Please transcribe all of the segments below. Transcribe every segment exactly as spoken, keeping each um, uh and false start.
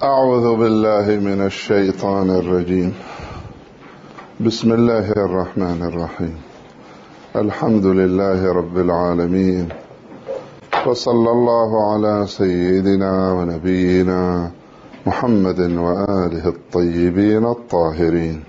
أعوذ بالله من الشيطان الرجيم. بسم الله الرحمن الرحيم. الحمد لله رب العالمين، وصلى الله على سيدنا ونبينا محمد وآله الطيبين الطاهرين.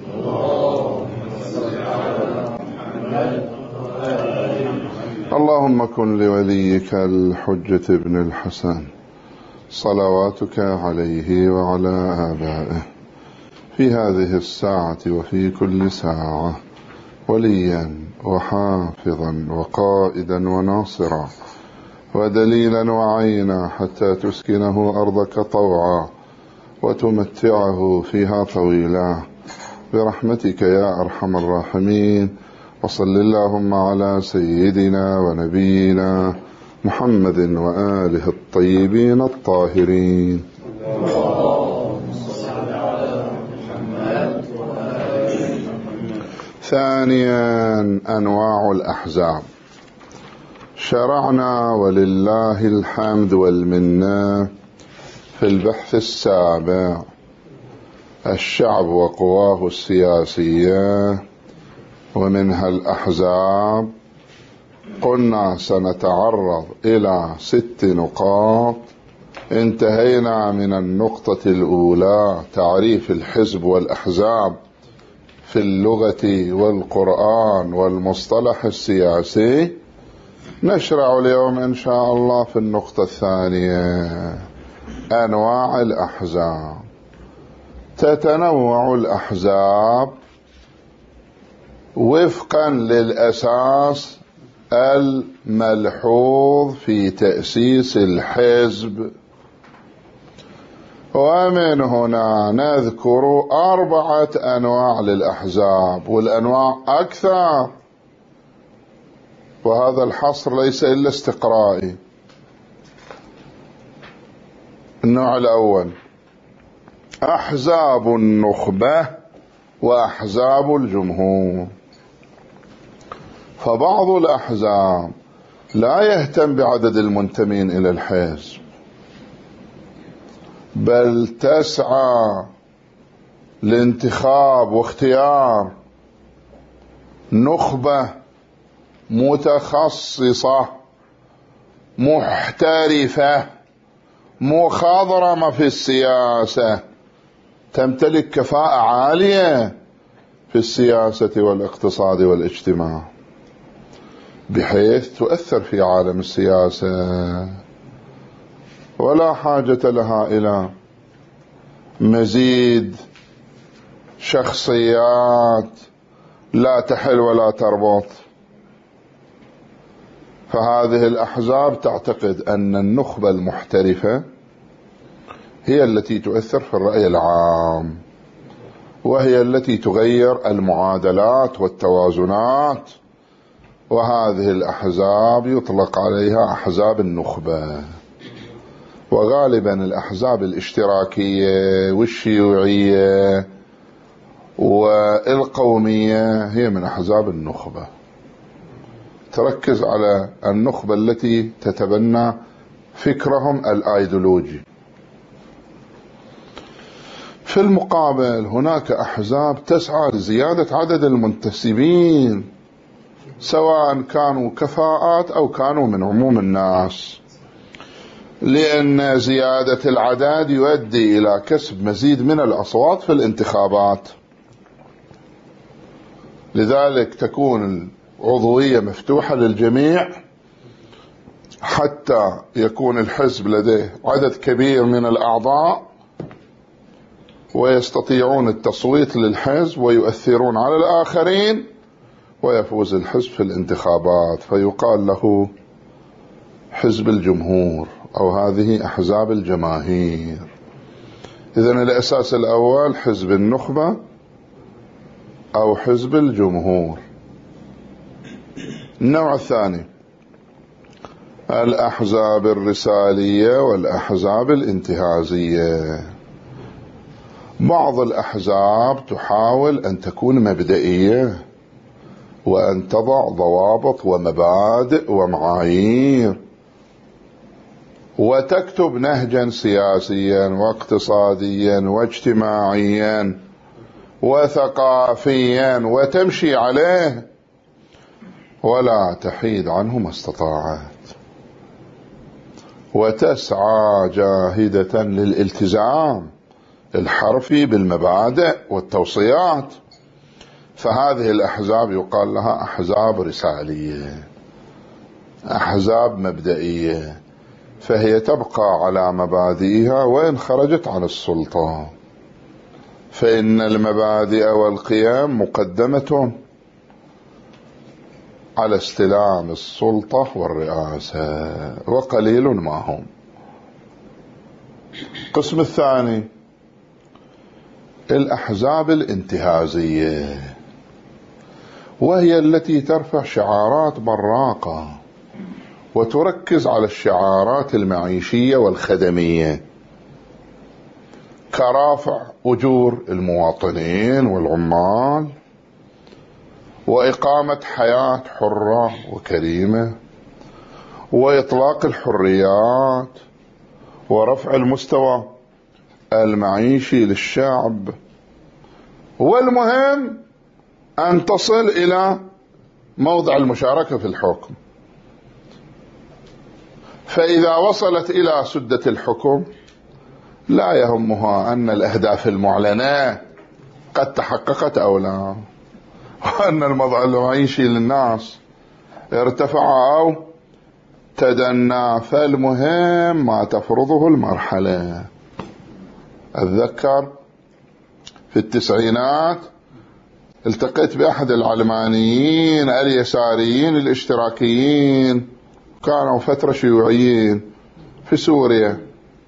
اللهم كن لوليك الحجة ابن الحسن صلواتك عليه وعلى آبائه في هذه الساعة وفي كل ساعة وليا وحافظا وقائدا وناصرا ودليلا وعينا، حتى تسكنه أرضك طوعا وتمتعه فيها طويلا برحمتك يا أرحم الراحمين. وصل اللهم على سيدنا ونبينا محمد وآله الطيبين الطاهرين. ثانيا، أنواع الأحزاب. شرعنا ولله الحمد والمنة في البحث السابع الشعب وقواه السياسية ومنها الأحزاب. قلنا سنتعرض إلى ست نقاط. انتهينا من النقطة الأولى تعريف الحزب والأحزاب في اللغة والقرآن والمصطلح السياسي. نشرع اليوم إن شاء الله في النقطة الثانية أنواع الأحزاب. تتنوع الأحزاب وفقا للأساس الملحوظ في تأسيس الحزب، ومن هنا نذكر أربعة أنواع للأحزاب، والأنواع أكثر، وهذا الحصر ليس إلا استقرائي. النوع الأول أحزاب النخبة وأحزاب الجمهور. فبعض الأحزاب لا يهتم بعدد المنتمين إلى الحزب، بل تسعى لانتخاب واختيار نخبة متخصصة محترفة مخضرمة في السياسة، تمتلك كفاءة عالية في السياسة والاقتصاد والاجتماع، بحيث تؤثر في عالم السياسة ولا حاجة لها إلى مزيد شخصيات لا تحل ولا تربط. فهذه الأحزاب تعتقد أن النخبة المحترفة هي التي تؤثر في الرأي العام، وهي التي تغير المعادلات والتوازنات، وهذه الأحزاب يطلق عليها أحزاب النخبة. وغالبا الأحزاب الاشتراكية والشيوعية والقومية هي من أحزاب النخبة، تركز على النخبة التي تتبنى فكرهم الأيديولوجي. في المقابل هناك أحزاب تسعى لزيادة عدد المنتسبين، سواء كانوا كفاءات أو كانوا من عموم الناس، لأن زيادة العدد يؤدي إلى كسب مزيد من الأصوات في الانتخابات. لذلك تكون العضوية مفتوحة للجميع حتى يكون الحزب لديه عدد كبير من الأعضاء ويستطيعون التصويت للحزب ويؤثرون على الآخرين، ويفوز الحزب في الانتخابات، فيقال له حزب الجمهور أو هذه أحزاب الجماهير. إذن الأساس الأول حزب النخبة أو حزب الجمهور. النوع الثاني الأحزاب الرسالية والأحزاب الانتهازية. بعض الأحزاب تحاول أن تكون مبدئية وأن تضع ضوابط ومبادئ ومعايير، وتكتب نهجا سياسيا واقتصاديا واجتماعيا وثقافيا وتمشي عليه ولا تحيد عنه ما استطاعت، وتسعى جاهدة للالتزام الحرفي بالمبادئ والتوصيات. فهذه الأحزاب يقال لها أحزاب رسالية، أحزاب مبدئية، فهي تبقى على مبادئها وإن خرجت عن السلطة، فإن المبادئ والقيم مقدمة على استلام السلطة والرئاسة، وقليل ما هم. القسم الثاني الأحزاب الانتهازية، وهي التي ترفع شعارات براقة وتركز على الشعارات المعيشية والخدمية كرافع أجور المواطنين والعمال، وإقامة حياة حرة وكريمة، وإطلاق الحريات، ورفع المستوى المعيشي للشعب، والمهم أن تصل إلى موضع المشاركة في الحكم. فإذا وصلت إلى سدة الحكم لا يهمها أن الأهداف المعلنة قد تحققت أو لا، وأن الوضع المعيشي للناس ارتفع أو تدنى، فالمهم ما تفرضه المرحلة. أتذكر في التسعينات التقيت بأحد العلمانيين اليساريين الاشتراكيين، كانوا فترة شيوعيين في سوريا،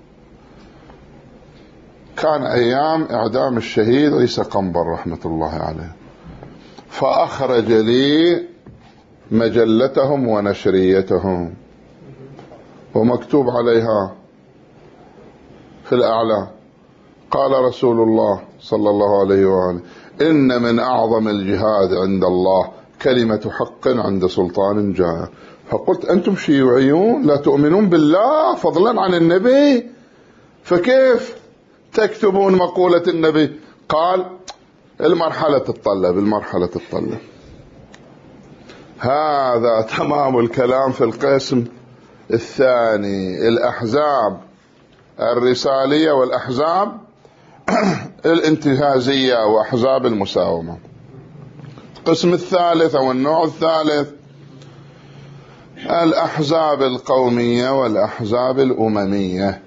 كان أيام إعدام الشهيد عيسى قنبر رحمة الله عليه، فأخرج لي مجلتهم ونشريتهم ومكتوب عليها في الأعلى: قال رسول الله صلى الله عليه وآله: إن من أعظم الجهاد عند الله كلمة حق عند سلطان جائر. فقلت: أنتم شيوعيون لا تؤمنون بالله فضلا عن النبي، فكيف تكتبون مقولة النبي؟ قال: المرحلة تتطلب، المرحلة تتطلب. هذا تمام الكلام في القسم الثاني، الأحزاب الرسالية والأحزاب الانتهازية وأحزاب المساومة. القسم الثالث أو النوع الثالث الأحزاب القومية والأحزاب الأممية.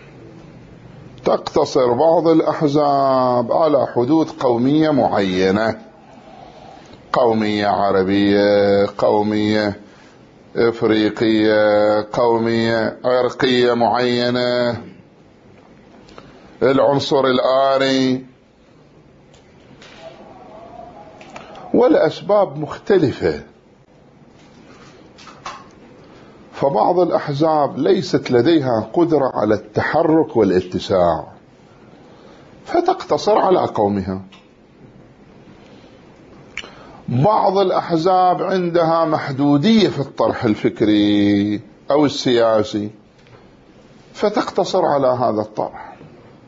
تقتصر بعض الأحزاب على حدود قومية معينة، قومية عربية، قومية إفريقية، قومية عرقية معينة، العنصر الآري، والأسباب مختلفة. فبعض الأحزاب ليست لديها قدرة على التحرك والاتساع فتقتصر على قومها. بعض الأحزاب عندها محدودية في الطرح الفكري أو السياسي فتقتصر على هذا الطرح.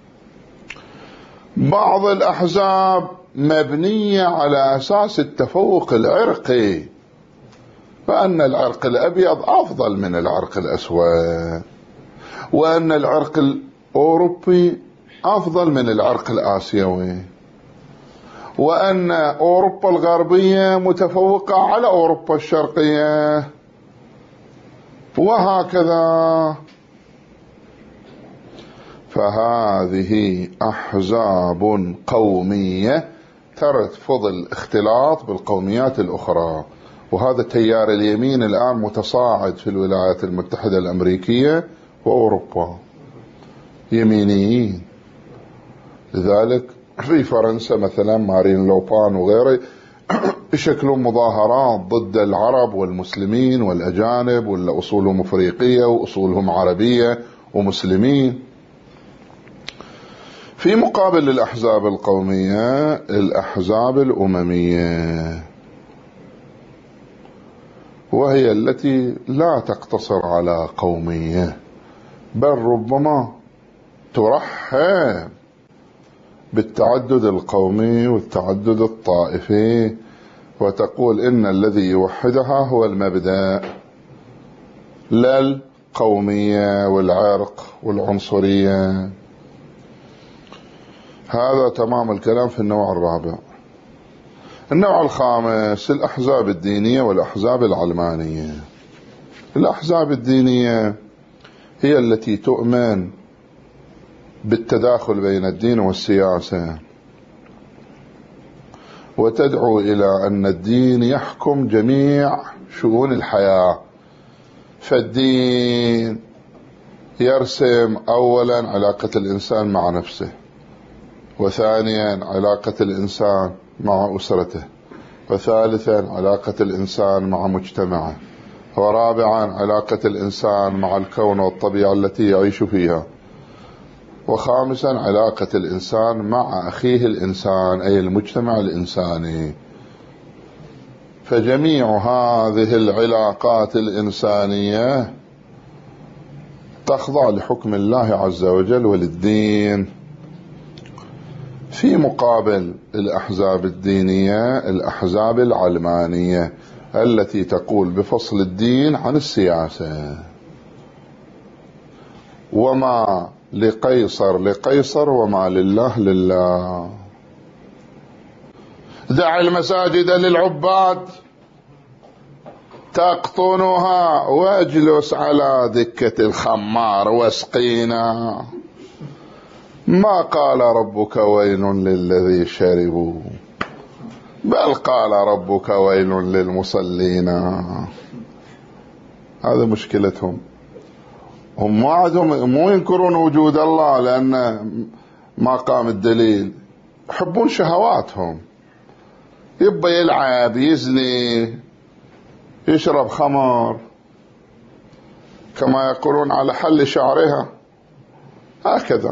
بعض الأحزاب مبنية على أساس التفوق العرقي، فأن العرق الأبيض أفضل من العرق الأسود، وأن العرق الأوروبي أفضل من العرق الآسيوي، وأن أوروبا الغربية متفوقة على أوروبا الشرقية، وهكذا. فهذه أحزاب قومية ترفض الاختلاط بالقوميات الأخرى، وهذا تيار اليمين الآن متصاعد في الولايات المتحدة الأمريكية وأوروبا، يمينيين. لذلك في فرنسا مثلا مارين لوبان وغيره يشكلون مظاهرات ضد العرب والمسلمين والأجانب واللي أصولهم أفريقية وأصولهم عربية ومسلمين. في مقابل الأحزاب القومية الأحزاب الأممية، وهي التي لا تقتصر على قومية، بل ربما ترحب بالتعدد القومي والتعدد الطائفي، وتقول إن الذي يوحدها هو المبدأ، لا القومية والعرق والعنصرية. هذا تمام الكلام في النوع الرابع. النوع الخامس الأحزاب الدينية والأحزاب العلمانية. الأحزاب الدينية هي التي تؤمن بالتداخل بين الدين والسياسة، وتدعو إلى أن الدين يحكم جميع شؤون الحياة. فالدين يرسم أولا علاقة الإنسان مع نفسه، وثانيا علاقة الإنسان مع أسرته، وثالثا علاقة الإنسان مع مجتمعه، ورابعا علاقة الإنسان مع الكون والطبيعة التي يعيش فيها، وخامسا علاقة الإنسان مع أخيه الإنسان أي المجتمع الإنساني. فجميع هذه العلاقات الإنسانية تخضع لحكم الله عز وجل وللدين. في مقابل الأحزاب الدينية الأحزاب العلمانية التي تقول بفصل الدين عن السياسة، وما لقيصر لقيصر وما لله لله. دع المساجد للعباد تقطنها واجلس على دكة الخمار واسقينا. ما قال ربك ويل للذي شربوا، بل قال ربك ويل للمصلين. هذا مشكلتهم. هم ما عندهم، مو ينكرون وجود الله لأن ما قام الدليل، يحبون شهواتهم، يبقى يلعب يزني يشرب خمر كما يقولون على حل شعرها. هكذا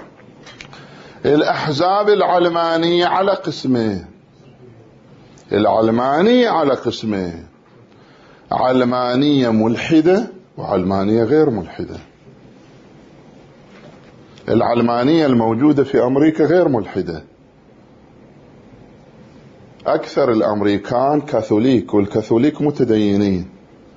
الأحزاب العلمانية على قسمين. العلمانية على قسمين: علمانية ملحدة وعلمانية غير ملحدة. العلمانية الموجودة في أمريكا غير ملحدة، أكثر الأمريكان كاثوليك، والكاثوليك متدينين.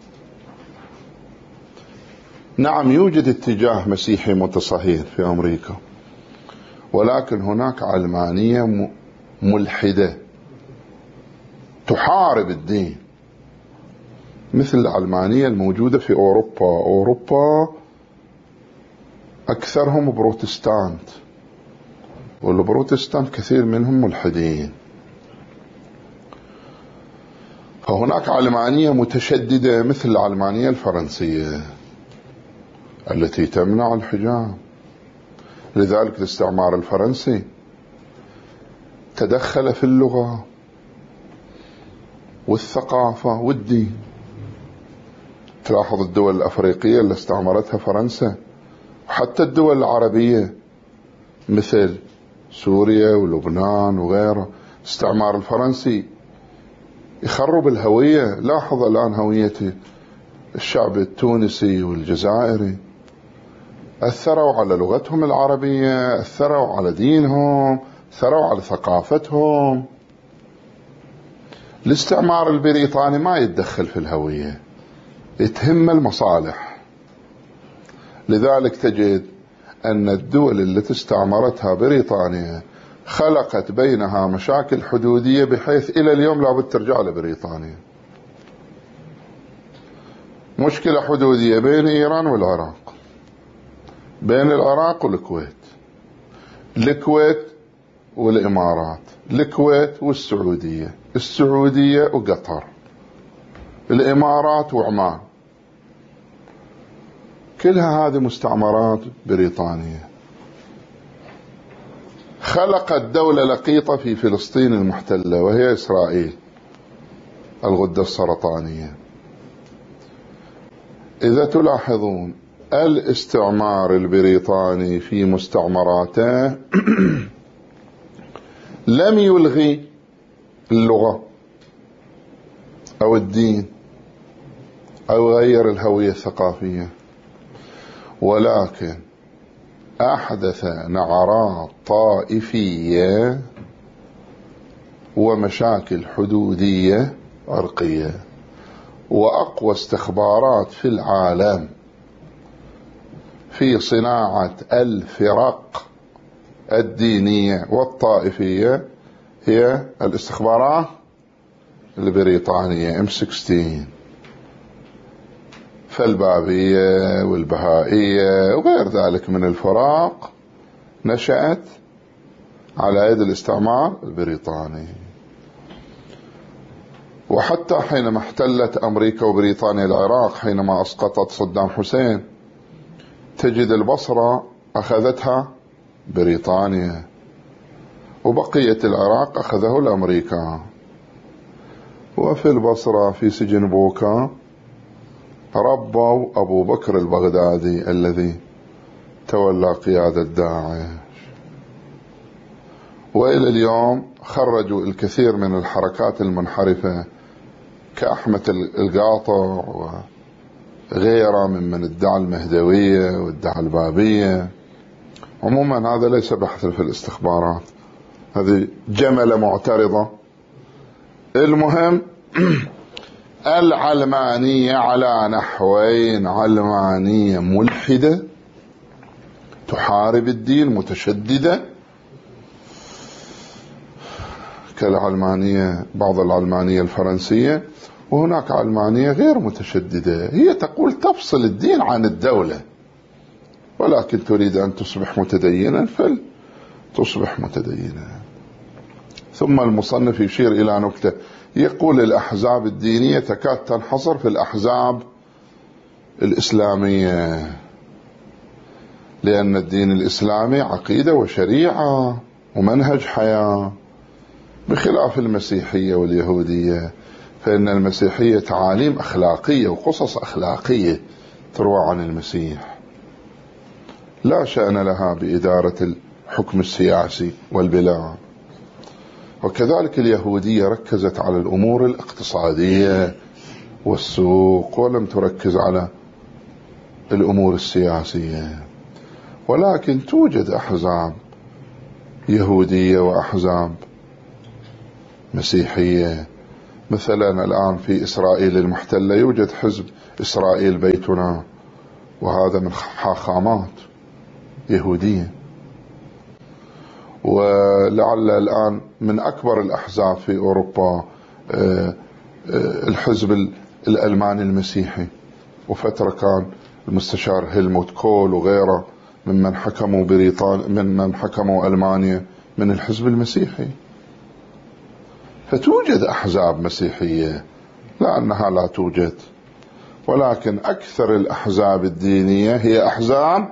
نعم يوجد اتجاه مسيحي متصهير في أمريكا، ولكن هناك علمانية ملحدة تحارب الدين، مثل العلمانية الموجودة في أوروبا. أوروبا أكثرهم بروتستانت، والبروتستانت كثير منهم ملحدين. فهناك علمانية متشددة مثل العلمانية الفرنسية التي تمنع الحجاب. لذلك الاستعمار الفرنسي تدخل في اللغة والثقافة والدين. تلاحظ الدول الأفريقية اللي استعمرتها فرنسا، وحتى الدول العربية مثل سوريا ولبنان وغيرها، استعمار الفرنسي يخرب الهوية. لاحظ الآن هوية الشعب التونسي والجزائري، أثروا على لغتهم العربية، أثروا على دينهم، أثروا على ثقافتهم. الاستعمار البريطاني ما يتدخل في الهوية، يتهم المصالح. لذلك تجد أن الدول التي استعمرتها بريطانيا خلقت بينها مشاكل حدودية بحيث إلى اليوم لابد ترجع لبريطانيا. مشكلة حدودية بين إيران والعراق، بين العراق والكويت، الكويت والإمارات، الكويت والسعودية، السعودية وقطر، الإمارات وعمان. كلها هذه مستعمرات بريطانية. خلقت دولة لقيطة في فلسطين المحتلة وهي إسرائيل، الغدة السرطانية. إذا تلاحظون الاستعمار البريطاني في مستعمراته لم يلغي اللغة أو الدين أو غير الهوية الثقافية، ولكن أحدث نعرات طائفية ومشاكل حدودية عرقية، وأقوى استخبارات في العالم في صناعة الفرق الدينية والطائفية هي الاستخبارات البريطانية إم ستة عشر، فالبابية والبهائية وغير ذلك من الفرق نشأت على يد الاستعمار البريطاني. وحتى حينما احتلت أمريكا وبريطانيا العراق حينما أسقطت صدام حسين، تجد البصرة أخذتها بريطانيا وبقية العراق أخذه الأمريكان. وفي البصرة في سجن بوكا ربوا أبو بكر البغدادي الذي تولى قيادة داعش، وإلى اليوم خرجوا الكثير من الحركات المنحرفة كأحمد القاطع وغيره ممن ادعى المهدوية وادعى البابية. عموما هذا ليس بحثا في الاستخبارات، هذه جملة معترضة. المهم العلمانية على نحوين: علمانية ملحدة تحارب الدين متشددة كالعلمانية بعض العلمانية الفرنسية، وهناك علمانية غير متشددة هي تقول تفصل الدين عن الدولة، ولكن تريد أن تصبح متدينا فلتصبح متدينا. ثم المصنف يشير إلى نكتة، يقول الأحزاب الدينية تكاد تنحصر في الأحزاب الإسلامية، لأن الدين الإسلامي عقيدة وشريعة ومنهج حياة، بخلاف المسيحية واليهودية، فإن المسيحية تعاليم أخلاقية وقصص أخلاقية تروى عن المسيح، لا شأن لها بإدارة الحكم السياسي والبلاد. وكذلك اليهودية ركزت على الأمور الاقتصادية والسوق ولم تركز على الأمور السياسية. ولكن توجد أحزاب يهودية وأحزاب مسيحية، مثلا الآن في إسرائيل المحتلة يوجد حزب إسرائيل بيتنا، وهذا من حاخامات يهودية. ولعل الآن من أكبر الأحزاب في أوروبا الحزب الألماني المسيحي، وفترة كان المستشار هيلموت كول وغيره ممن حكموا بريطانيا ممن حكموا ألمانيا من الحزب المسيحي. فتوجد أحزاب مسيحية، لا أنها لا توجد، ولكن أكثر الأحزاب الدينية هي أحزاب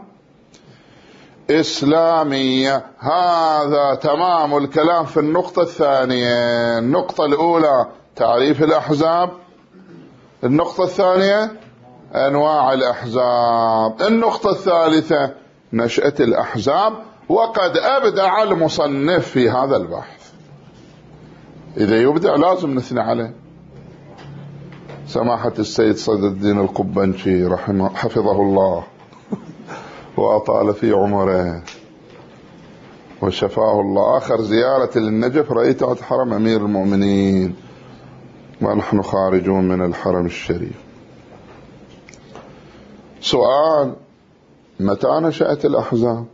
إسلامية. هذا تمام الكلام في النقطة الثانية. النقطة الأولى تعريف الأحزاب، النقطة الثانية أنواع الأحزاب، النقطة الثالثة نشأة الأحزاب. وقد أبدع المصنف في هذا البحث، إذا يبدع لازم نثني عليه. سماحة السيد صدر الدين القبنشي رحمه حفظه الله وأطال في عمره وشفاه الله، آخر زيارة للنجف رأيت عند حرم أمير المؤمنين ونحن خارجون من الحرم الشريف. سؤال: متى نشأت الأحزاب؟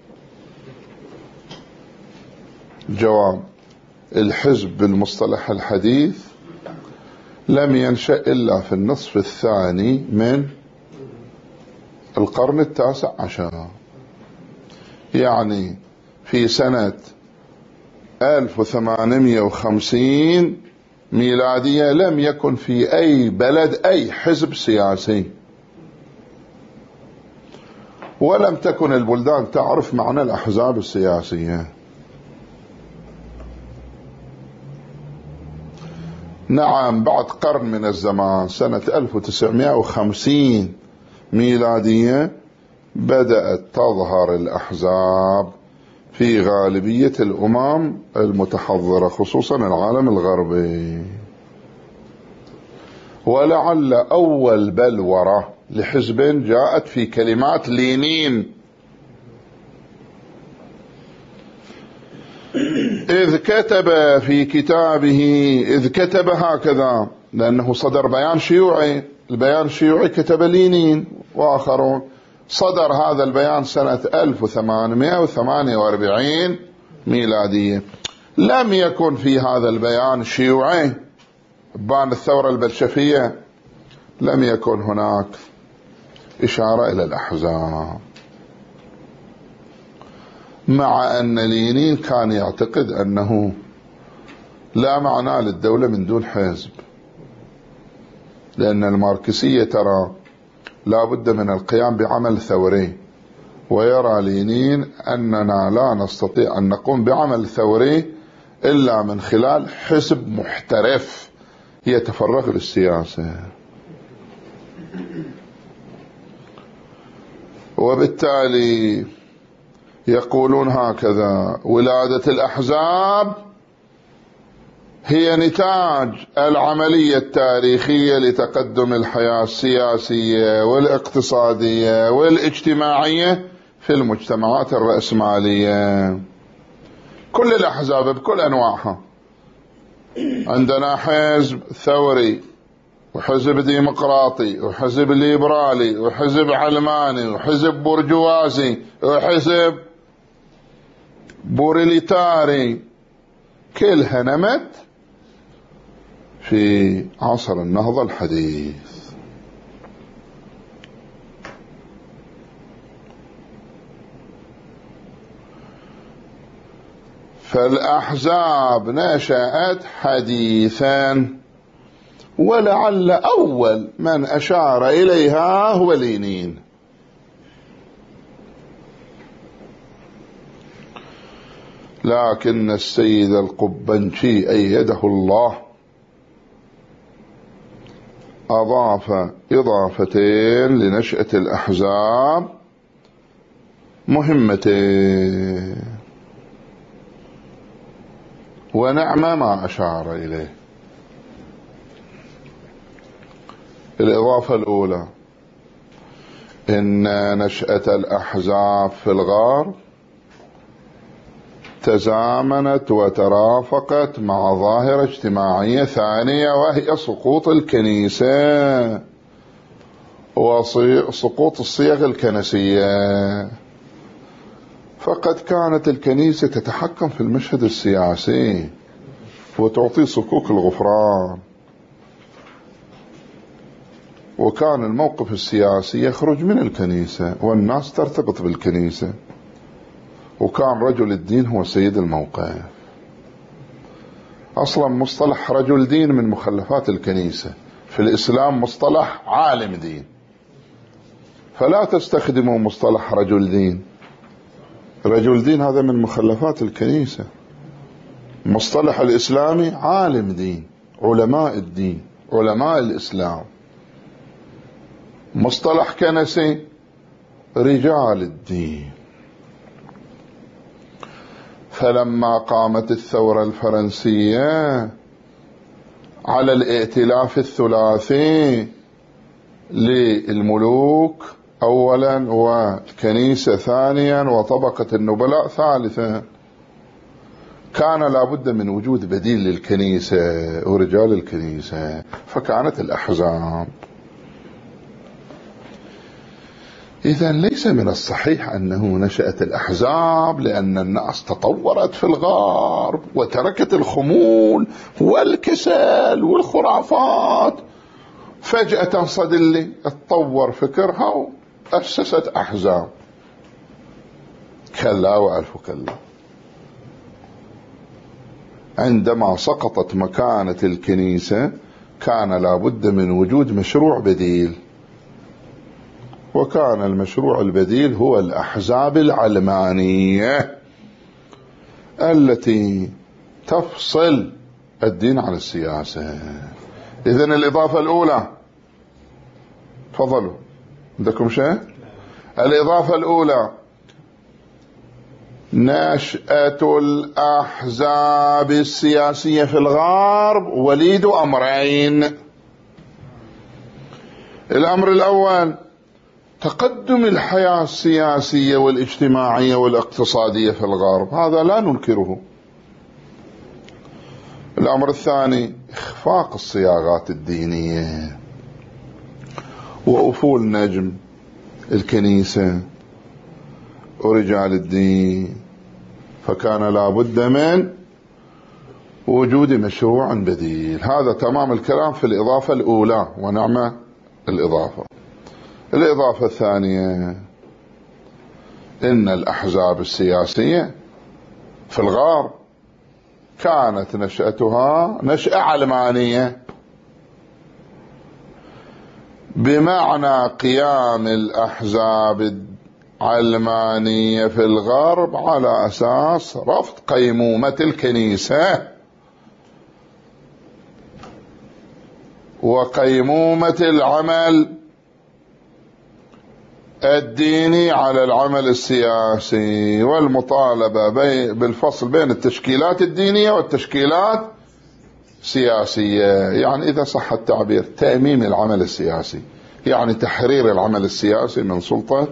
جواب: الحزب بالمصطلح الحديث لم ينشأ إلا في النصف الثاني من القرن التاسع عشر، يعني في سنة ألف وثمانمائة وخمسين ميلادية لم يكن في أي بلد أي حزب سياسي، ولم تكن البلدان تعرف معنى الأحزاب السياسية. نعم، بعد قرن من الزمان سنة ألف وتسعمائة وخمسين ميلادية بدأت تظهر الأحزاب في غالبية الأمم المتحضرة خصوصا العالم الغربي. ولعل أول بلورة لحزب جاءت في كلمات لينين. إذ كتب في كتابه، إذ كتب هكذا لأنه صدر بيان شيوعي، البيان الشيوعي كتب لينين وآخرون. صدر هذا البيان سنة ألف وثمانمائة وثمانية وأربعين ميلادية. لم يكن في هذا البيان الشيوعي بان الثورة البلشفية، لم يكن هناك إشارة إلى الأحزاب، مع أن لينين كان يعتقد أنه لا معنى للدولة من دون حزب، لأن الماركسية ترى لا بد من القيام بعمل ثوري، ويرى لينين أننا لا نستطيع أن نقوم بعمل ثوري إلا من خلال حزب محترف يتفرغ للسياسة. وبالتالي يقولون هكذا: ولادة الأحزاب هي نتاج العملية التاريخية لتقدم الحياة السياسية والاقتصادية والاجتماعية في المجتمعات الرأسمالية. كل الأحزاب بكل أنواعها، عندنا حزب ثوري وحزب ديمقراطي وحزب ليبرالي وحزب علماني وحزب برجوازي وحزب بوريليتاري، كلها نمت في عصر النهضة الحديث. فالأحزاب نشأت حديثا، ولعل أول من أشار إليها هو لينين. لكن السيد القبنشي أيده الله أضاف إضافتين لنشأة الأحزاب مهمتين، ونعم ما أشار إليه. الإضافة الأولى: إن نشأة الأحزاب في الغرب تزامنت وترافقت مع ظاهرة اجتماعية ثانية، وهي سقوط الكنيسة وسقوط الصيغ الكنسية. فقد كانت الكنيسة تتحكم في المشهد السياسي وتعطي صكوك الغفران، وكان الموقف السياسي يخرج من الكنيسة والناس ترتبط بالكنيسة، وكان رجل الدين هو سيد الموقف. أصلا مصطلح رجل دين من مخلفات الكنيسة، في الإسلام مصطلح عالم دين، فلا تستخدموا مصطلح رجل دين. رجل دين هذا من مخلفات الكنيسة. مصطلح الإسلامي عالم دين، علماء الدين، علماء الإسلام. مصطلح كنسي رجال الدين. فلما قامت الثورة الفرنسية على الائتلاف الثلاثي للملوك أولا والكنيسة ثانيا وطبقة النبلاء ثالثا، كان لابد من وجود بديل للكنيسة ورجال الكنيسة، فكانت الأحزاب. إذن ليس من الصحيح أنه نشأت الأحزاب لأن الناس تطورت في الغرب وتركت الخمول والكسل والخرافات، فجأة صدلي تطور فكرها وأسست أحزاب. كلا وألف كلا. عندما سقطت مكانة الكنيسة كان لابد من وجود مشروع بديل، وكان المشروع البديل هو الأحزاب العلمانية التي تفصل الدين عن السياسة. إذن الإضافة الأولى، تفضلوا عندكم شيء؟ الإضافة الأولى: نشأة الأحزاب السياسية في الغرب وليد أمرين. الأمر الأول تقدم الحياة السياسية والاجتماعية والاقتصادية في الغرب، هذا لا ننكره. الأمر الثاني إخفاق الصياغات الدينية وأفول نجم الكنيسة ورجال الدين، فكان لا بد من وجود مشروع بديل. هذا تمام الكلام في الإضافة الأولى، ونعم الإضافة. الإضافة الثانية إن الأحزاب السياسية في الغرب كانت نشأتها نشأة علمانية، بمعنى قيام الأحزاب العلمانية في الغرب على أساس رفض قيمومة الكنيسة وقيمومة العمل الديني على العمل السياسي، والمطالبة بالفصل بين التشكيلات الدينية والتشكيلات السياسية. يعني إذا صح التعبير تأميم العمل السياسي، يعني تحرير العمل السياسي من سلطة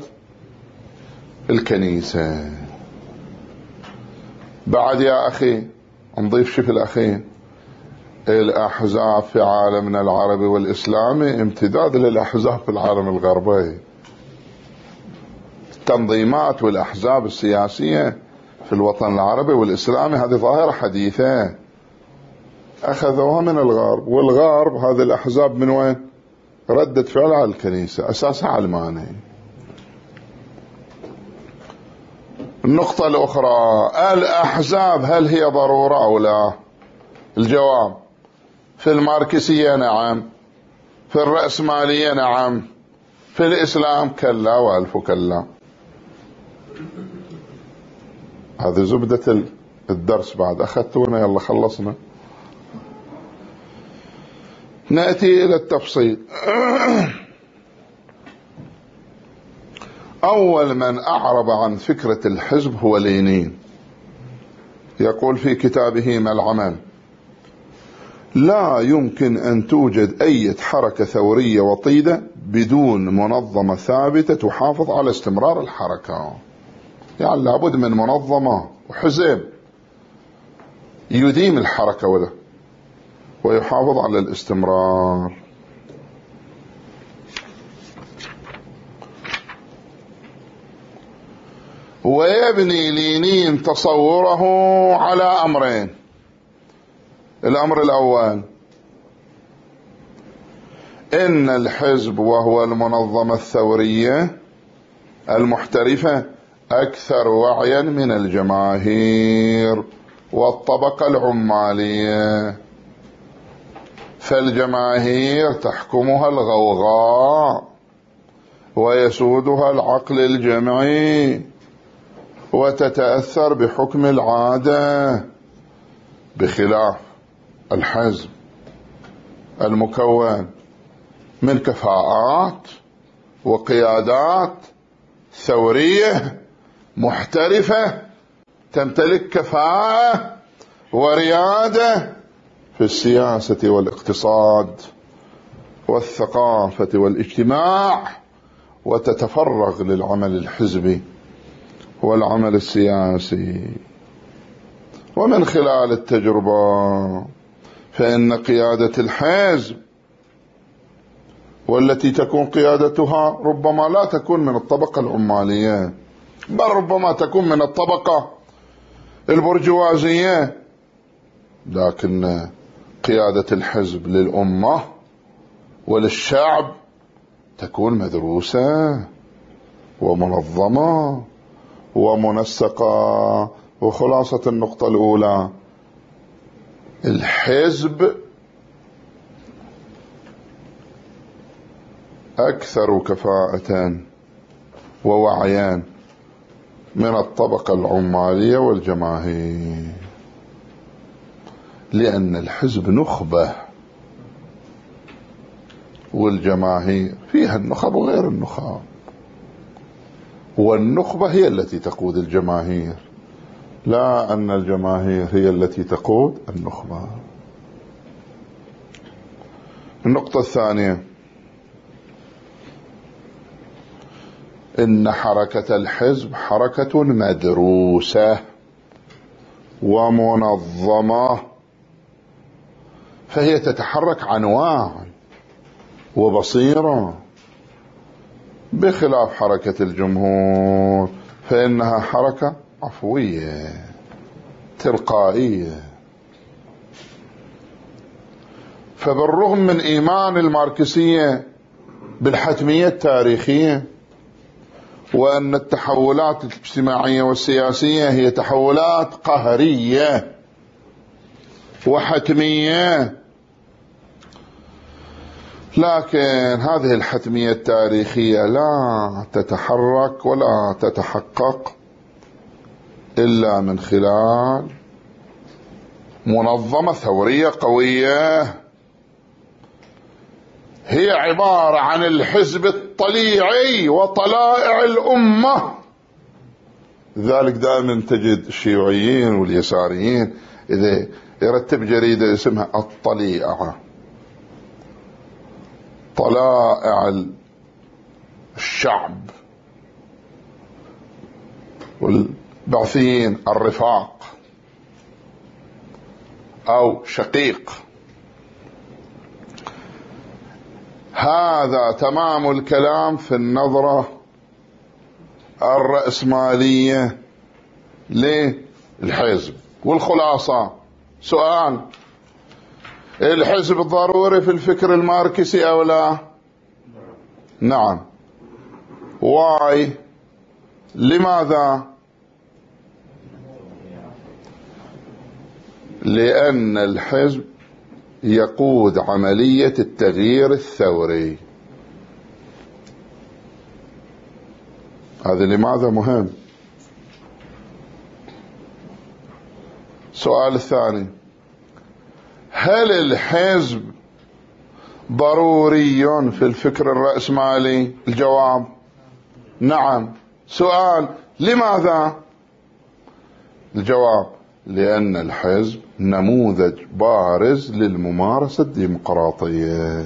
الكنيسة. بعد يا أخي نضيف شيء في الأخير، الأحزاب في عالمنا العربي والإسلامي امتداد للأحزاب في العالم الغربي. التنظيمات والأحزاب السياسية في الوطن العربي والإسلامي هذه ظاهرة حديثة أخذوها من الغرب، والغرب هذه الأحزاب من وين؟ ردت فعل على الكنيسة، أساسها علماني. النقطة الأخرى، الأحزاب هل هي ضرورة أو لا؟ الجواب في الماركسية نعم، في الرأسمالية نعم، في الإسلام كلا وألف كلا. هذه زبدة الدرس، بعد أخذتونا يلا خلصنا. نأتي إلى التفصيل. أول من أعرب عن فكرة الحزب هو لينين، يقول في كتابه ما العمل: لا يمكن أن توجد أي حركة ثورية وطيدة بدون منظمة ثابتة تحافظ على استمرار الحركة. يعني لابد من منظمة وحزب يديم الحركة وله ويحافظ على الاستمرار. ويبني لينين تصوره على أمرين. الأمر الأول إن الحزب وهو المنظمة الثورية المحترفة أكثر وعيا من الجماهير والطبقة العمالية، فالجماهير تحكمها الغوغاء ويسودها العقل الجمعي وتتأثر بحكم العادة، بخلاف الحزب المكون من كفاءات وقيادات ثورية محترفة تمتلك كفاءة وريادة في السياسة والاقتصاد والثقافة والاجتماع، وتتفرغ للعمل الحزبي والعمل السياسي. ومن خلال التجربة فإن قيادة الحزب والتي تكون قيادتها ربما لا تكون من الطبقة العمالية، بل ربما تكون من الطبقة البرجوازية، لكن قيادة الحزب للأمة وللشعب تكون مدروسة ومنظمة ومنسقة. وخلاصة النقطة الأولى، الحزب أكثر كفاءة ووعيان من الطبقة العمالية والجماهير، لأن الحزب نخبة والجماهير فيها النخب وغير النخب، والنخبة هي التي تقود الجماهير، لا أن الجماهير هي التي تقود النخبة. النقطة الثانية، إن حركة الحزب حركة مدروسة ومنظمة، فهي تتحرك عن وعي وبصيرة، بخلاف حركة الجمهور فإنها حركة عفوية تلقائية. فبالرغم من إيمان الماركسية بالحتمية التاريخية، وأن التحولات الاجتماعية والسياسية هي تحولات قهرية وحتمية، لكن هذه الحتمية التاريخية لا تتحرك ولا تتحقق إلا من خلال منظمة ثورية قوية، هي عبارة عن الحزب الطليعي وطلائع الأمة. لذلك دائما تجد الشيوعيين واليساريين إذا يرتب جريدة اسمها الطليعة، طلائع الشعب، والبعثيين الرفاق أو شقيق. هذا تمام الكلام في النظرة الرأسمالية للحزب. والخلاصة سؤال: الحزب ضروري في الفكر الماركسي أو لا؟ نعم. واي؟ لماذا؟ لأن الحزب يقود عملية التغيير الثوري. هذا لماذا مهم. السؤال الثاني: هل الحزب ضروري في الفكر الرأسمالي؟ الجواب نعم. سؤال: لماذا؟ الجواب: لأن الحزب نموذج بارز للممارسة الديمقراطية.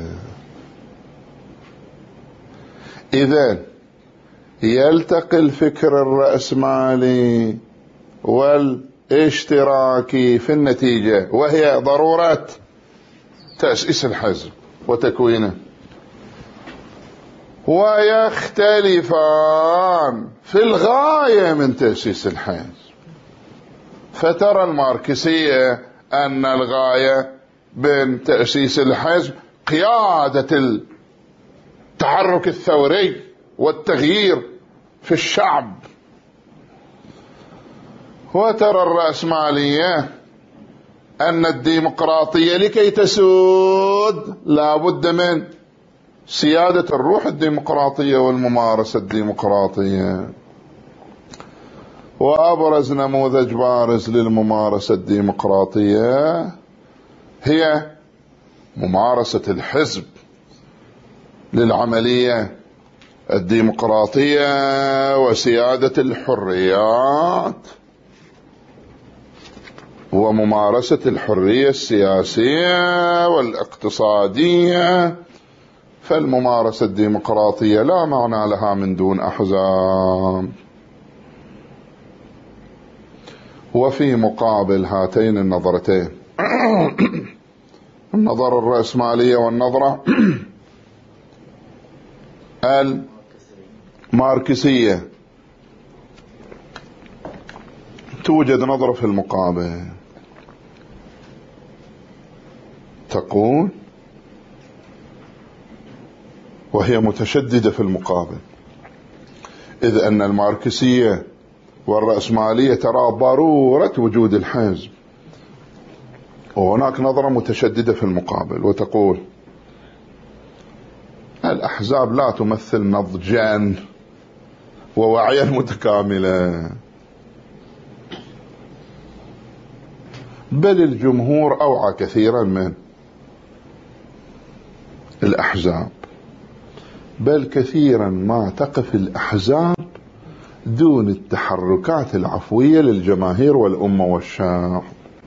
إذن يلتقي الفكر الرأسمالي والاشتراكي في النتيجة، وهي ضرورة تأسيس الحزب وتكوينه، ويختلفان في الغاية من تأسيس الحزب. فترى الماركسية أن الغاية من تأسيس الحزب قيادة التحرك الثوري والتغيير في الشعب، وترى الرأسمالية أن الديمقراطية لكي تسود لا بد من سيادة الروح الديمقراطية والممارسة الديمقراطية. وأبرز نموذج بارز للممارسة الديمقراطية هي ممارسة الحزب للعملية الديمقراطية وسيادة الحريات وممارسة الحرية السياسية والاقتصادية. فالممارسة الديمقراطية لا معنى لها من دون أحزاب. وفي مقابل هاتين النظرتين النظرة الرأسمالية والنظرة الماركسية توجد نظرة في المقابل تقول، وهي متشددة في المقابل، إذ أن الماركسية والرأسمالية ترى ضرورة وجود الحزب. وهناك نظرة متشددة في المقابل وتقول الأحزاب لا تمثل نضجا ووعيا متكاملا، بل الجمهور أوعى كثيرا من الأحزاب، بل كثيرا ما تقف الأحزاب دون التحركات العفوية للجماهير والأمة والشعب.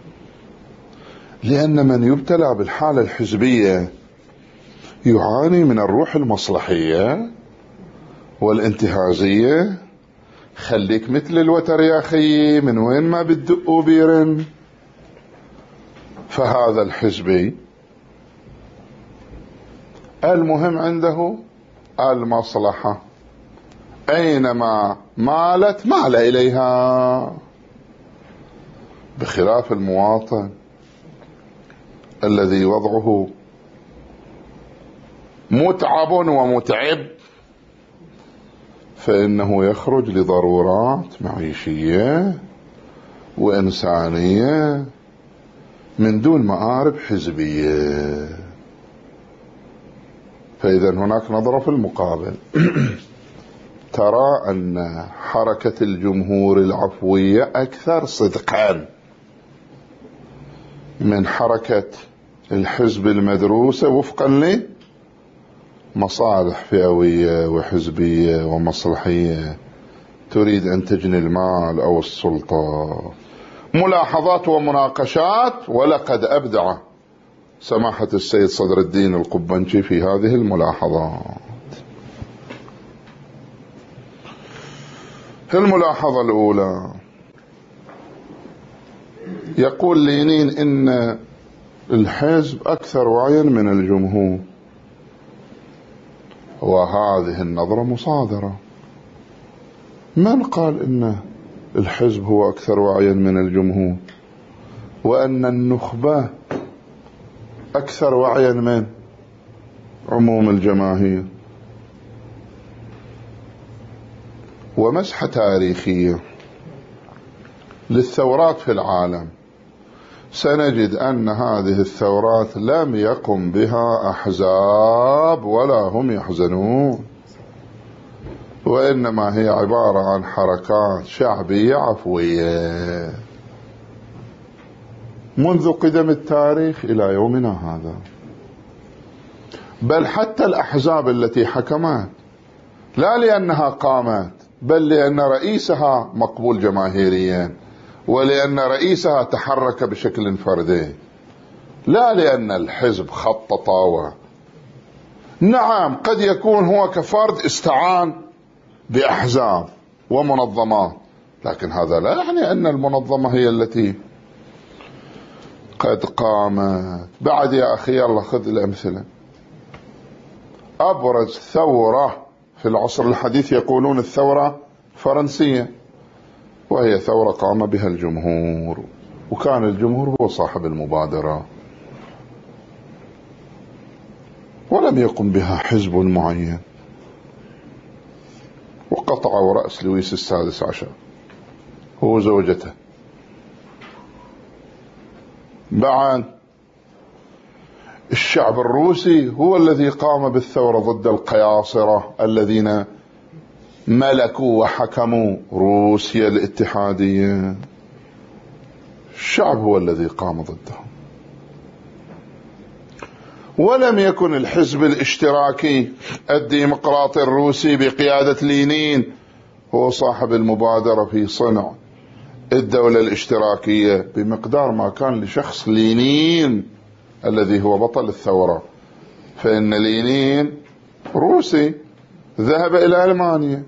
لأن من يبتلى بالحالة الحزبية يعاني من الروح المصلحية والانتهازية. خليك مثل الوتر يا خيي، من وين ما بتدقوا بيرن. فهذا الحزبي المهم عنده المصلحة، أينما مالت مال إليها، بخلاف المواطن الذي وضعه متعب ومتعب، فإنه يخرج لضرورات معيشية وإنسانية من دون مآرب حزبية. فإذا هناك نظرة في المقابل. ترى أن حركة الجمهور العفوية أكثر صدقا من حركة الحزب المدروسة، وفقا لمصالح فئوية وحزبية ومصلحية تريد أن تجني المال أو السلطة. ملاحظات ومناقشات، ولقد أبدع سماحة السيد صدر الدين القبنشي في هذه الملاحظات. الملاحظة الأولى، يقول لينين إن الحزب أكثر وعيا من الجمهور، وهذه النظرة مصادرة. من قال إن الحزب هو أكثر وعيا من الجمهور، وأن النخبة أكثر وعيا من عموم الجماهير؟ ومسحة تاريخية للثورات في العالم، سنجد أن هذه الثورات لم يقم بها أحزاب ولا هم يحزنون، وإنما هي عبارة عن حركات شعبية عفوية منذ قدم التاريخ إلى يومنا هذا. بل حتى الأحزاب التي حكمت لا لأنها قامت، بل لأن رئيسها مقبول جماهيريا، ولأن رئيسها تحرك بشكل فردي، لا لأن الحزب خطط. و... نعم قد يكون هو كفرد استعان بأحزاب ومنظمات، لكن هذا لا يعني أن المنظمة هي التي قد قامت. بعد يا أخي الله خذ الأمثلة. أبرز ثورة في العصر الحديث يقولون الثورة الفرنسية، وهي ثورة قام بها الجمهور، وكان الجمهور هو صاحب المبادرة، ولم يقم بها حزب معين، وقطعوا رأس لويس السادس عشر هو زوجته. بعد الشعب الروسي هو الذي قام بالثورة ضد القياصرة الذين ملكوا وحكموا روسيا الاتحادية. الشعب هو الذي قام ضدهم. ولم يكن الحزب الاشتراكي الديمقراطي الروسي بقيادة لينين هو صاحب المبادرة في صنع الدولة الاشتراكية بمقدار ما كان لشخص لينين الذي هو بطل الثورة. فإن لينين روسي ذهب إلى ألمانيا،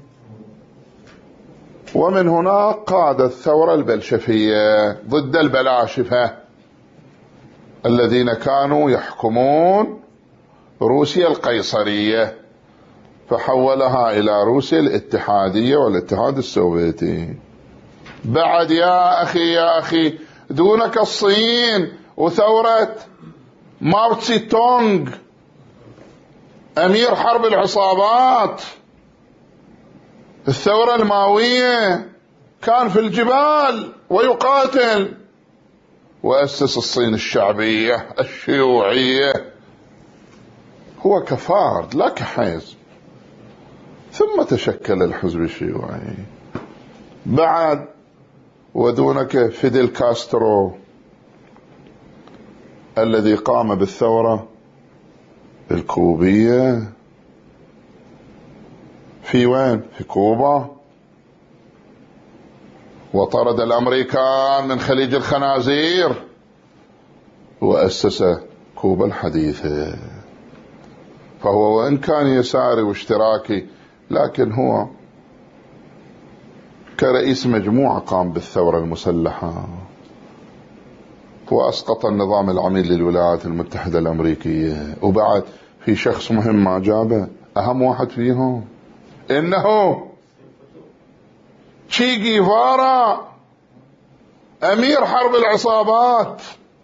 ومن هنا قاد الثورة البلشفية ضد البلاشفة الذين كانوا يحكمون روسيا القيصرية، فحولها إلى روسيا الاتحادية والاتحاد السوفيتي. بعد يا أخي يا أخي دونك الصين وثورة ماو تسي تونغ أمير حرب العصابات، الثورة الماوية، كان في الجبال ويقاتل، وأسس الصين الشعبية الشيوعية، هو كفرد لا كحزب، ثم تشكل الحزب الشيوعي. بعد ودونك فيديل كاسترو الذي قام بالثورة الكوبية في وين؟ في كوبا، وطرد الأمريكان من خليج الخنازير وأسس كوبا الحديثة. فهو وإن كان يساري واشتراكي لكن هو كرئيس مجموعة قام بالثورة المسلحة وأسقط النظام العميل للولايات المتحدة الأمريكية. وبعد في شخص مهم ما جابه، أهم واحد فيهم إنه تشي جيفارا، أمير حرب العصابات.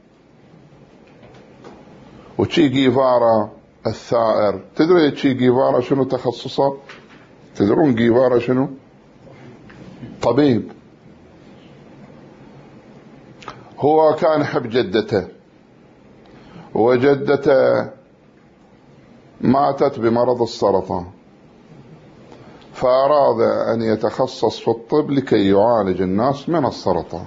وتشي جيفارا الثائر، تدري تشي جيفارا شنو تخصصه؟ تدرون جيفارا شنو؟ طبيب. هو كان يحب جدته، وجدته ماتت بمرض السرطان، فأراد أن يتخصص في الطب لكي يعالج الناس من السرطان،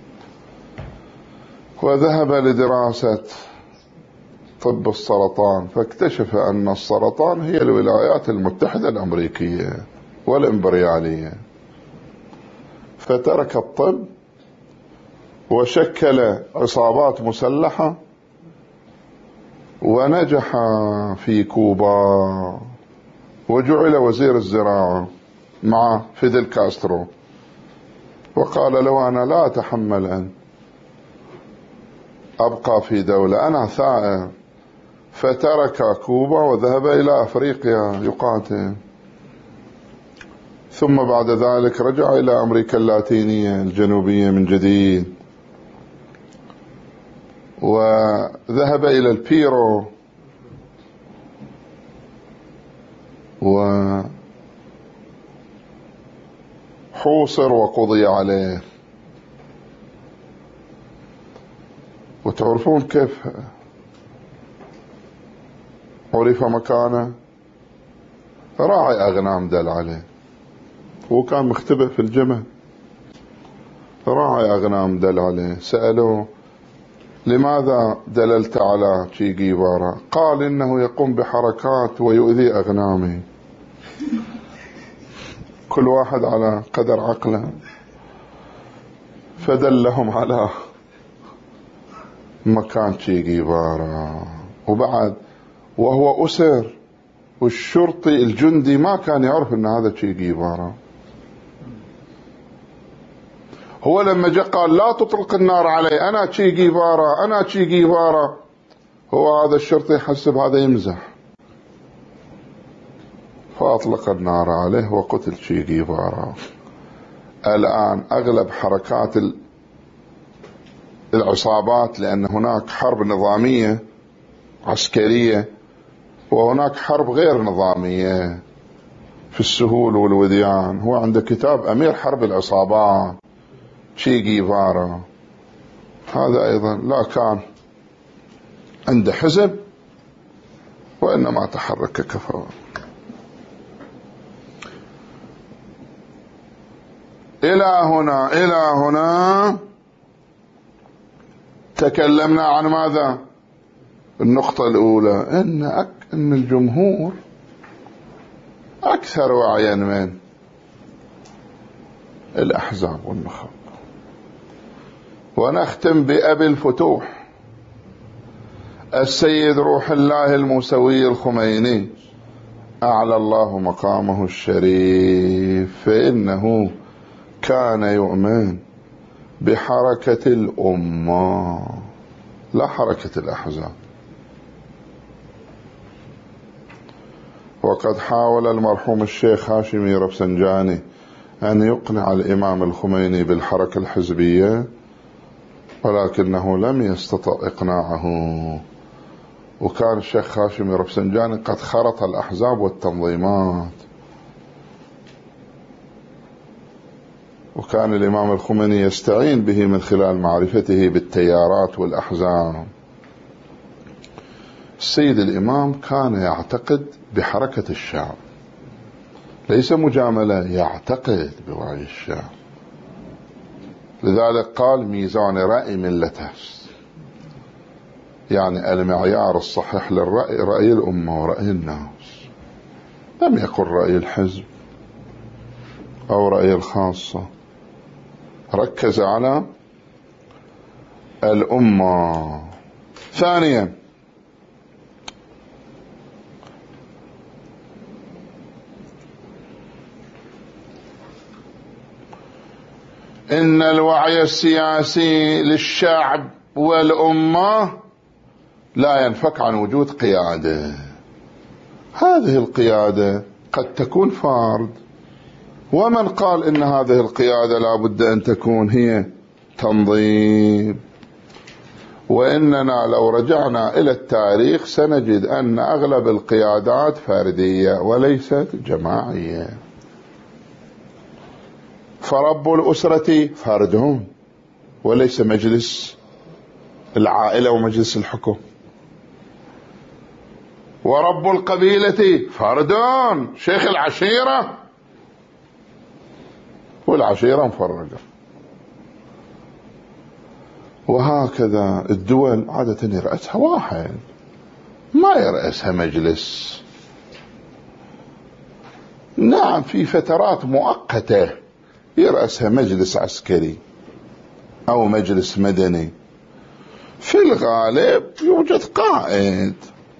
وذهب لدراسة طب السرطان، فاكتشف أن السرطان هي الولايات المتحدة الأمريكية والإمبريالية، فترك الطب وشكل عصابات مسلحة ونجح في كوبا، وجعل وزير الزراعة مع فيدل كاسترو، وقال له أنا لا أتحمل أن أبقى في دولة، أنا ثائر. فترك كوبا وذهب إلى أفريقيا يقاتل، ثم بعد ذلك رجع إلى أمريكا اللاتينية الجنوبية من جديد، وذهب إلى البيرو وحوصر وقضي عليه. وتعرفون كيف عرف مكانه؟ راعي أغنام دل عليه، هو كان مختبئ في الجبل، راعي أغنام دل عليه. سألوه لماذا دللت على تشي جيفارا؟ قال إنه يقوم بحركات ويؤذي أغنامي. كل واحد على قدر عقله، فدلهم على مكان تشي جيفارا. وبعد وهو أسر، والشرطي الجندي ما كان يعرف ان هذا تشي جيفارا. هو لما جاء قال لا تطلق النار علي، انا تشي جيفارا، انا تشي جيفارا، هو هذا الشرطي حسب هذا يمزح، فاطلق النار عليه وقتل تشي جيفارا. الان اغلب حركات العصابات، لان هناك حرب نظامية عسكرية وهناك حرب غير نظامية في السهول والوديان. هو عنده كتاب أمير حرب العصابات تشي جيفارا، هذا أيضا لا كان عنده حزب وإنما تحرك كفر. إلى هنا إلى هنا تكلمنا عن ماذا؟ النقطة الأولى إن أك... إن الجمهور أكثر وعيا من الأحزاب والنخب. ونختم بأبي الفتوح السيد روح الله الموسوي الخميني أعلى الله مقامه الشريف، فإنه كان يؤمن بحركة الأمة لا حركة الأحزاب. وقد حاول المرحوم الشيخ هاشمي رفسنجاني أن يقنع الإمام الخميني بالحركة الحزبية، ولكنه لم يستطع إقناعه. وكان الشيخ هاشمي رفسنجاني قد خرط الأحزاب والتنظيمات، وكان الإمام الخميني يستعين به من خلال معرفته بالتيارات والأحزاب. السيد الإمام كان يعتقد بحركة الشعب، ليس مجاملة، يعتقد بوعي الشعب. لذلك قال ميزان رأي ملته، يعني المعيار الصحيح للرأي رأي الأمة ورأي الناس، لم يكن رأي الحزب أو رأي الخاصة. ركز على الأمة. ثانيا إن الوعي السياسي للشعب والأمة لا ينفك عن وجود قيادة. هذه القيادة قد تكون فرد، ومن قال إن هذه القيادة لا بد أن تكون هي تنظيم. وإننا لو رجعنا إلى التاريخ سنجد أن أغلب القيادات فردية وليست جماعية. فرب الأسرة فردون وليس مجلس العائلة ومجلس الحكم، ورب القبيلة فردون شيخ العشيرة، والعشيرة مفرقة. وهكذا الدول عادة يرأسها واحد، ما يرأسها مجلس. نعم في فترات مؤقتة يرأسها مجلس عسكري أو مجلس مدني، في الغالب يوجد قائد.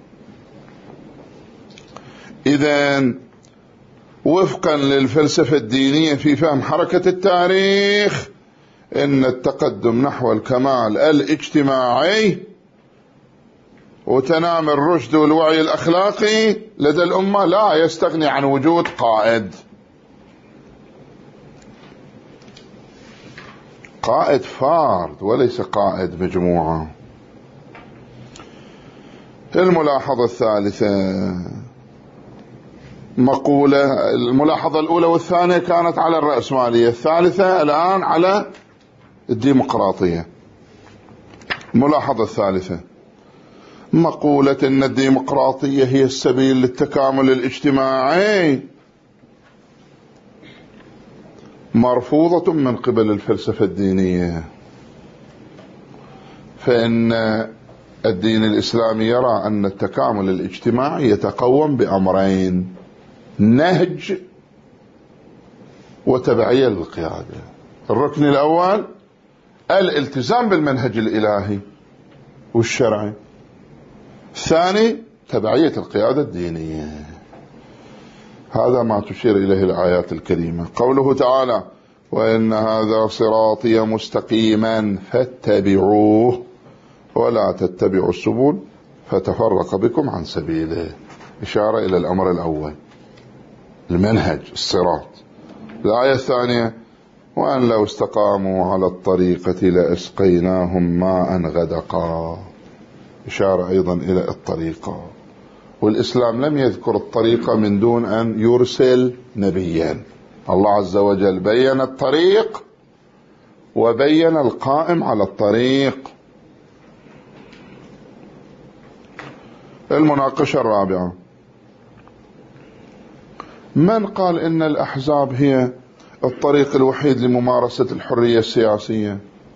إذن وفقا للفلسفة الدينية في فهم حركة التاريخ، إن التقدم نحو الكمال الاجتماعي وتنامي الرشد والوعي الأخلاقي لدى الأمة لا يستغني عن وجود قائد. قائد فرد وليس قائد مجموعة. الملاحظة الثالثة مقولة، الملاحظة الأولى والثانية كانت على الرأسمالية، الثالثة الآن على الديمقراطية. الملاحظة الثالثة مقولة إن الديمقراطية هي السبيل للتكامل الاجتماعي مرفوضة من قبل الفلسفة الدينية. فإن الدين الإسلامي يرى أن التكامل الاجتماعي يتقوم بأمرين: نهج وتبعية للقيادة. الركن الأول الالتزام بالمنهج الإلهي والشرعي، الثاني تبعية القيادة الدينية. هذا ما تشير إليه الآيات الكريمة. قوله تعالى: وإن هذا صراطي مستقيما فاتبعوه ولا تتبعوا السبل فتفرق بكم عن سبيله، إشارة إلى الأمر الأول المنهج الصراط. الآية الثانية: وأن لو استقاموا على الطريقة لأسقيناهم ماء غدقا، إشارة أيضا إلى الطريقة. والإسلام لم يذكر الطريقة من دون أن يرسل نبيا. الله عز وجل بين الطريق وبين القائم على الطريق. المناقشة الرابعة: من قال إن الأحزاب هي الطريق الوحيد لممارسة الحرية السياسية؟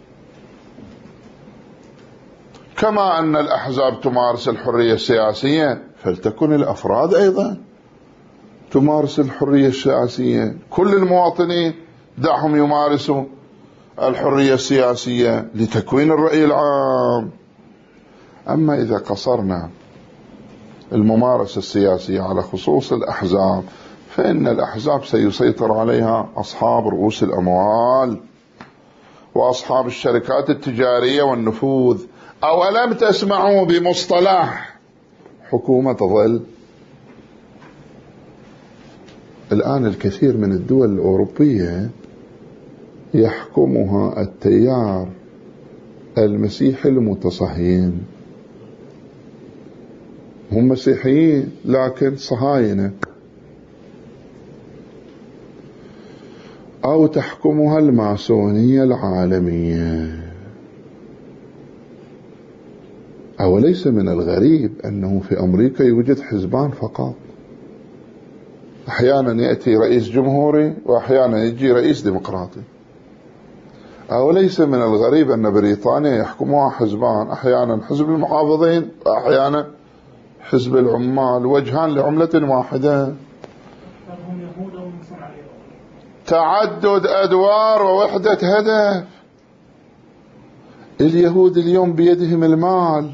كما أن الأحزاب تمارس الحرية السياسية فلتكن الأفراد أيضا تمارس الحرية السياسية. كل المواطنين دعهم يمارسوا الحرية السياسية لتكوين الرأي العام. أما إذا قصرنا الممارسة السياسية على خصوص الأحزاب فإن الأحزاب سيسيطر عليها أصحاب رؤوس الأموال وأصحاب الشركات التجارية والنفوذ. أولم تسمعوا بمصطلح حكومة ظل؟ الآن الكثير من الدول الأوروبية يحكمها التيار المسيحي المتصهين، هم مسيحيين لكن صهاينة، أو تحكمها الماسونية العالمية. أوليس من الغريب أنه في أمريكا يوجد حزبان فقط، أحيانا يأتي رئيس جمهوري وأحيانا يجي رئيس ديمقراطي. أوليس من الغريب أن بريطانيا يحكمها حزبان، أحيانا حزب المحافظين وأحيانا حزب العمال، وجهان لعملة واحدة. تعدد أدوار ووحدة هدف. اليهود اليوم بيدهم المال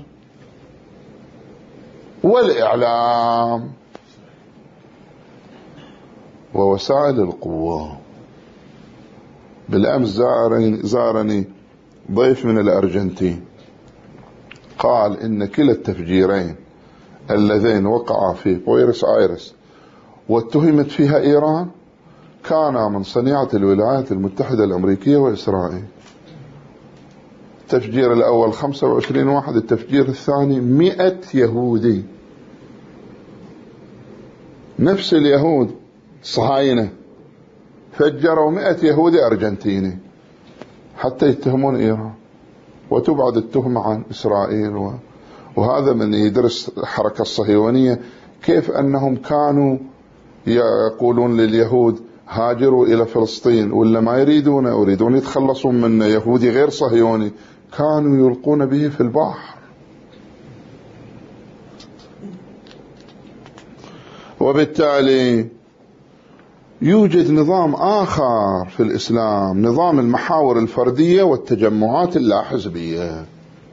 والإعلام ووسائل القوة، بالأمس زارني, زارني ضيف من الأرجنتين، قال إن كلا التفجيرين اللذين وقعا في بوينس آيرس واتهمت فيها إيران كانا من صنيعة الولايات المتحدة الأمريكية وإسرائيل. التفجير الأول خمسة وعشرين واحد، التفجير الثاني مئة يهودي، نفس اليهود صهاينة فجروا مئة يهودي أرجنتيني حتى يتهمون إيران وتبعد التهمة عن إسرائيل. و... وهذا من يدرس الحركة الصهيونية كيف أنهم كانوا يقولون لليهود هاجروا إلى فلسطين، ولا ما يريدون يريدون يتخلصون من يهودي غير صهيوني كانوا يلقون به في البحر. وبالتالي يوجد نظام آخر في الإسلام، نظام المحاور الفردية والتجمعات اللاحزبية.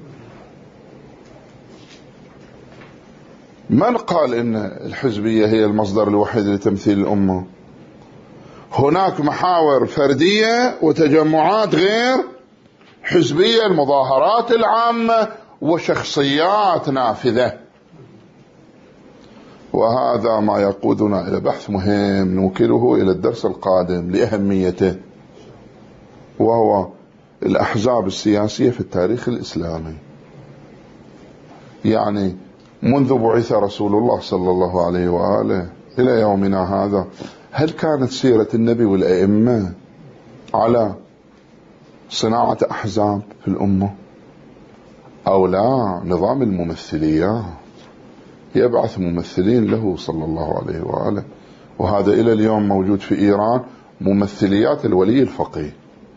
من قال إن الحزبية هي المصدر الوحيد لتمثيل الأمة؟ هناك محاور فردية وتجمعات غير حزبية، المظاهرات العامة وشخصيات نافذة. وهذا ما يقودنا إلى بحث مهم نوكله إلى الدرس القادم لأهميته، وهو الأحزاب السياسية في التاريخ الإسلامي. يعني منذ بعث رسول الله صلى الله عليه وآله إلى يومنا هذا، هل كانت سيرة النبي والأئمة على صناعة أحزاب في الأمة أو لا؟ نظام الممثليات يبعث ممثلين له صلى الله عليه وآله، وهذا إلى اليوم موجود في إيران، ممثليات الولي الفقيه.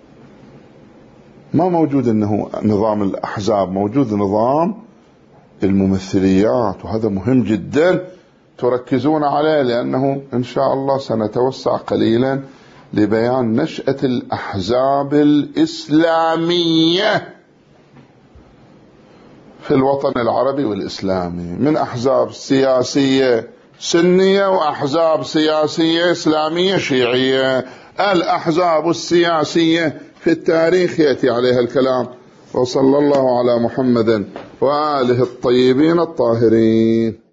ما موجود أنه نظام الأحزاب، موجود نظام الممثليات، وهذا مهم جدا تركزون عليه، لأنه إن شاء الله سنتوسع قليلا لبيان نشأة الأحزاب الإسلامية في الوطن العربي والإسلامي، من أحزاب سياسية سنية وأحزاب سياسية إسلامية شيعية. الأحزاب السياسية في التاريخ يأتي عليها الكلام. وصلى الله على محمد وآله الطيبين الطاهرين.